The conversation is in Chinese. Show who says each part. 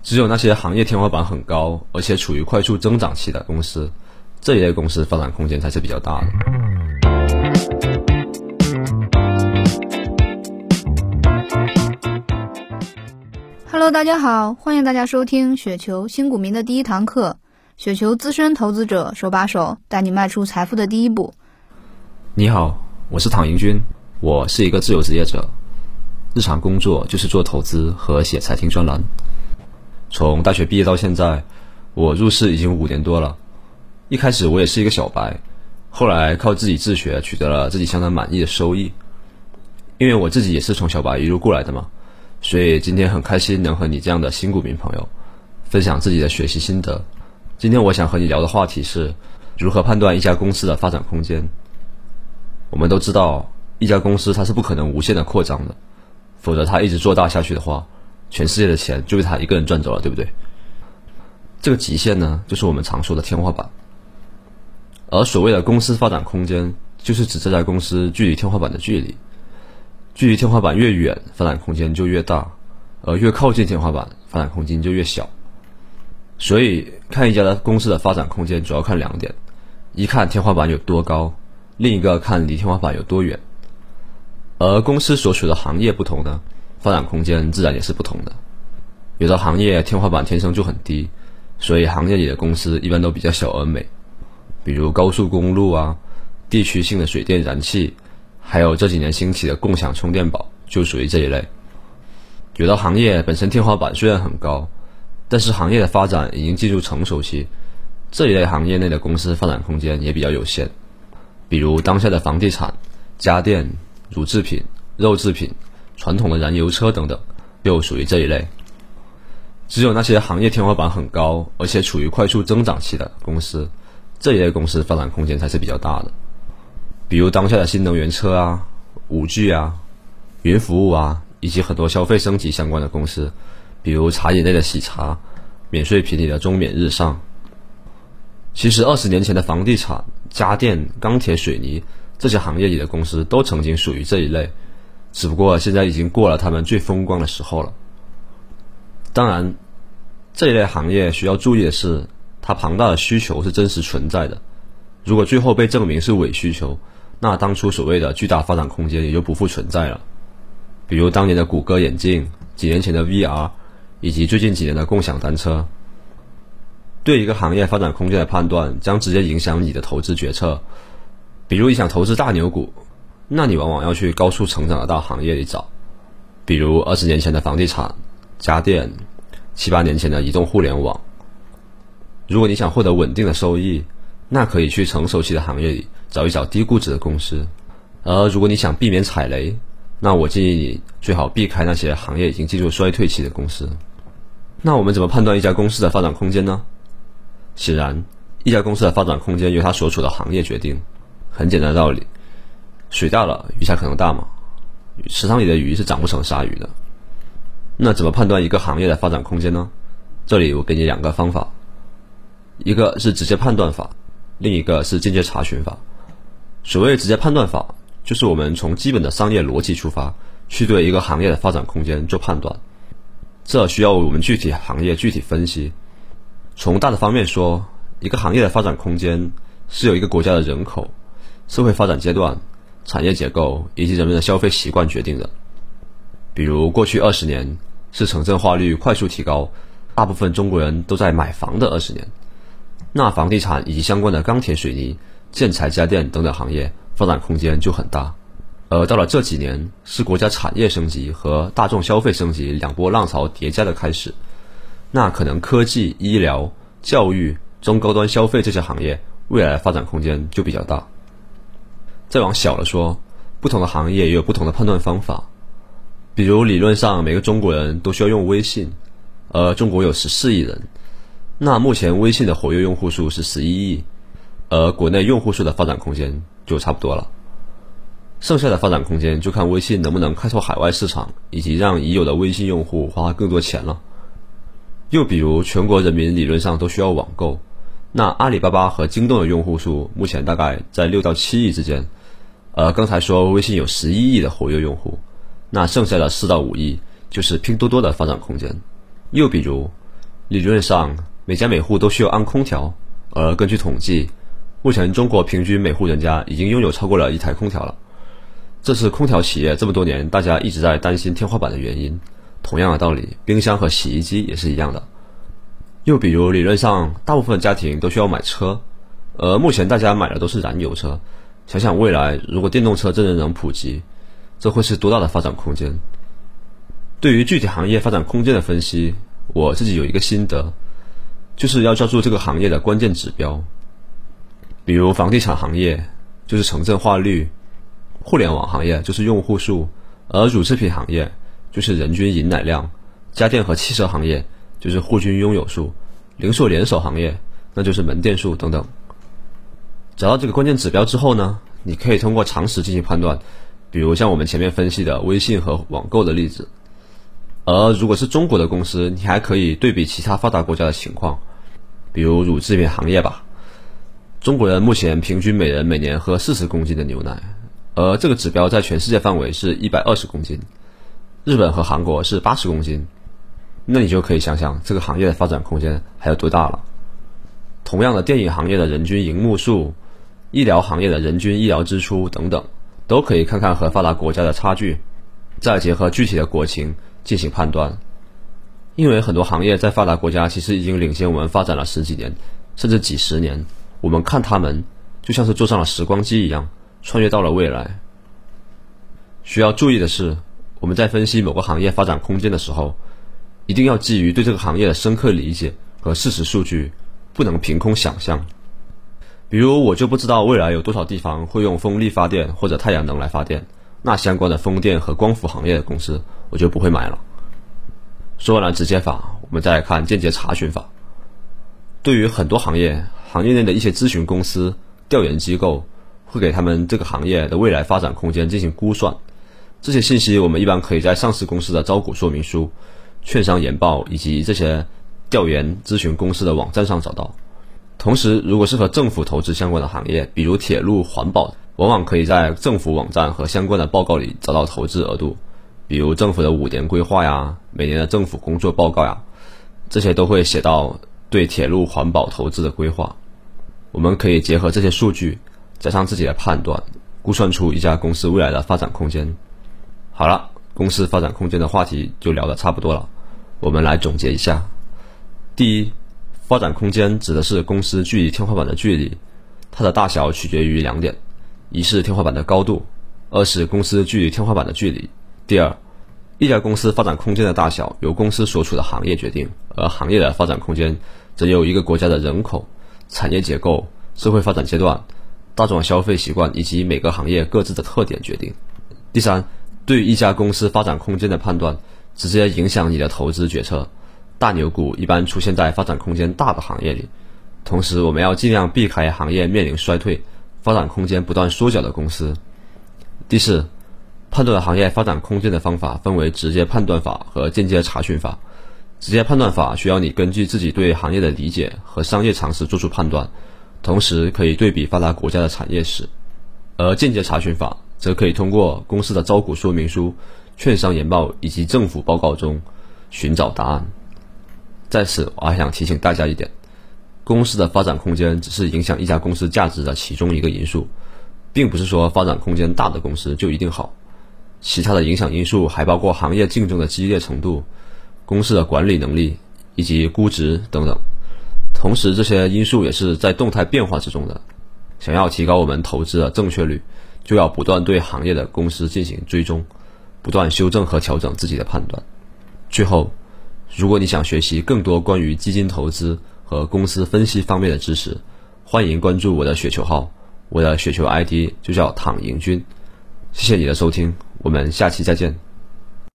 Speaker 1: 只有那些行业天花板很高，而且处于快速增长期的公司，这一类公司发展空间才是比较大的。
Speaker 2: Hello， 大家好，欢迎大家收听雪球新股民的第一堂课，雪球资深投资者手把手带你迈出财富的第一步。
Speaker 1: 你好，我是唐迎军，我是一个自由职业者，日常工作就是做投资和写财经专栏。从大学毕业到现在，我入市已经5年多了。一开始我也是一个小白，后来靠自己自学取得了自己相当满意的收益。因为我自己也是从小白一路过来的嘛，所以今天很开心能和你这样的新股民朋友分享自己的学习心得。今天我想和你聊的话题是如何判断一家公司的发展空间。我们都知道，一家公司它是不可能无限的扩张的，否则它一直做大下去的话，全世界的钱就被他一个人赚走了，对不对？这个极限呢，就是我们常说的天花板。而所谓的公司发展空间，就是指这家公司距离天花板的距离。距离天花板越远，发展空间就越大，而越靠近天花板，发展空间就越小。所以看一家的公司的发展空间主要看2点，一看天花板有多高，另一个看离天花板有多远。而公司所处的行业不同呢，发展空间自然也是不同的。有的行业天花板天生就很低，所以行业里的公司一般都比较小而美，比如高速公路啊，地区性的水电燃气，还有这几年兴起的共享充电宝就属于这一类。有的行业本身天花板虽然很高，但是行业的发展已经进入成熟期，这一类行业内的公司发展空间也比较有限。比如当下的房地产、家电、乳制品、肉制品、传统的燃油车等等，就属于这一类。只有那些行业天花板很高，而且处于快速增长期的公司，这一类公司发展空间才是比较大的。比如当下的新能源车啊、5G 啊、云服务啊，以及很多消费升级相关的公司，比如茶饮类的喜茶、免税品里的中免日上。其实20年前的房地产、家电、钢铁、水泥这些行业里的公司都曾经属于这一类，只不过现在已经过了他们最风光的时候了。当然，这一类行业需要注意的是，它庞大的需求是真实存在的。如果最后被证明是伪需求，那当初所谓的巨大发展空间也就不复存在了。比如当年的谷歌眼镜，几年前的 VR， 以及最近几年的共享单车。对一个行业发展空间的判断将直接影响你的投资决策。比如你想投资大牛股，那你往往要去高速成长的大行业里找，比如20年前的房地产、家电，7、8年前的移动互联网。如果你想获得稳定的收益，那可以去成熟期的行业里找一找低估值的公司。而如果你想避免踩雷，那我建议你最好避开那些行业已经进入衰退期的公司。那我们怎么判断一家公司的发展空间呢？显然，一家公司的发展空间由它所处的行业决定。很简单的道理，水大了鱼才可能大嘛，池塘里的鱼是长不成鲨鱼的。那怎么判断一个行业的发展空间呢？这里我给你2个方法，一个是直接判断法，另一个是间接查询法。所谓直接判断法，就是我们从基本的商业逻辑出发，去对一个行业的发展空间做判断。这需要我们具体行业具体分析。从大的方面说，一个行业的发展空间是由一个国家的人口、社会发展阶段、产业结构以及人们的消费习惯决定的。比如过去20年是城镇化率快速提高，大部分中国人都在买房的20年，那房地产以及相关的钢铁、水泥、建材、家电等等行业发展空间就很大。而到了这几年，是国家产业升级和大众消费升级2波浪潮叠加的开始，那可能科技、医疗、教育、中高端消费这些行业未来的发展空间就比较大。再往小了说，不同的行业也有不同的判断方法。比如理论上每个中国人都需要用微信，而中国有14亿人，那目前微信的活跃用户数是11亿，而国内用户数的发展空间就差不多了。剩下的发展空间就看微信能不能开拓海外市场，以及让已有的微信用户花更多钱了。又比如全国人民理论上都需要网购，那阿里巴巴和京东的用户数目前大概在6到7亿之间，刚才说微信有11亿的活跃用户，那剩下的4到5亿就是拼多多的发展空间。又比如理论上每家每户都需要安空调，而根据统计，目前中国平均每户人家已经拥有超过了1台空调了。这是空调企业这么多年大家一直在担心天花板的原因。同样的道理，冰箱和洗衣机也是一样的。又比如理论上大部分家庭都需要买车，而目前大家买的都是燃油车，想想未来如果电动车真的能普及，这会是多大的发展空间。对于具体行业发展空间的分析，我自己有一个心得，就是要抓住这个行业的关键指标。比如房地产行业就是城镇化率，互联网行业就是用户数，而乳制品行业就是人均饮奶量，家电和汽车行业就是户均拥有数，零售连锁行业那就是门店数等等。找到这个关键指标之后呢，你可以通过常识进行判断，比如像我们前面分析的微信和网购的例子。而如果是中国的公司，你还可以对比其他发达国家的情况，比如乳制品行业吧。中国人目前平均每人每年喝40公斤的牛奶，而这个指标在全世界范围是120公斤，日本和韩国是80公斤。那你就可以想想这个行业的发展空间还有多大了。同样的，电影行业的人均荧幕数，医疗行业的人均医疗支出等等，都可以看看和发达国家的差距，再结合具体的国情进行判断。因为很多行业在发达国家其实已经领先我们发展了10几年甚至几十年，我们看他们就像是坐上了时光机一样，穿越到了未来。需要注意的是，我们在分析某个行业发展空间的时候，一定要基于对这个行业的深刻理解和事实数据，不能凭空想象。比如我就不知道未来有多少地方会用风力发电或者太阳能来发电，那相关的风电和光伏行业的公司我就不会买了。说完了直接法，我们再来看间接查询法。对于很多行业内的一些咨询公司、调研机构会给他们这个行业的未来发展空间进行估算，这些信息我们一般可以在上市公司的招股说明书、券商研报以及这些调研咨询公司的网站上找到。同时，如果是和政府投资相关的行业，比如铁路、环保，往往可以在政府网站和相关的报告里找到投资额度，比如政府的5年规划呀、每年的政府工作报告呀，这些都会写到对铁路环保投资的规划。我们可以结合这些数据，加上自己的判断，估算出一家公司未来的发展空间。好了，公司发展空间的话题就聊得差不多了，我们来总结一下。第一，发展空间指的是公司距离天花板的距离，它的大小取决于2点，一是天花板的高度，二是公司距离天花板的距离。第二，一家公司发展空间的大小由公司所处的行业决定，而行业的发展空间则由一个国家的人口、产业结构、社会发展阶段、大众消费习惯以及每个行业各自的特点决定。第三，对于一家公司发展空间的判断，直接影响你的投资决策。大牛股一般出现在发展空间大的行业里，同时我们要尽量避开行业面临衰退、发展空间不断缩小的公司。第四，判断行业发展空间的方法分为直接判断法和间接查询法。直接判断法需要你根据自己对行业的理解和商业常识做出判断，同时可以对比发达国家的产业史。而间接查询法则可以通过公司的招股说明书、券商研报以及政府报告中寻找答案。在此，我还想提醒大家一点，公司的发展空间只是影响一家公司价值的其中一个因素，并不是说发展空间大的公司就一定好。其他的影响因素还包括行业竞争的激烈程度、公司的管理能力以及估值等等。同时，这些因素也是在动态变化之中的。想要提高我们投资的正确率，就要不断对行业的公司进行追踪，不断修正和调整自己的判断。最后，如果你想学习更多关于基金投资和公司分析方面的知识，欢迎关注我的雪球号，我的雪球 ID 就叫躺赢君。谢谢你的收听，我们下期再见。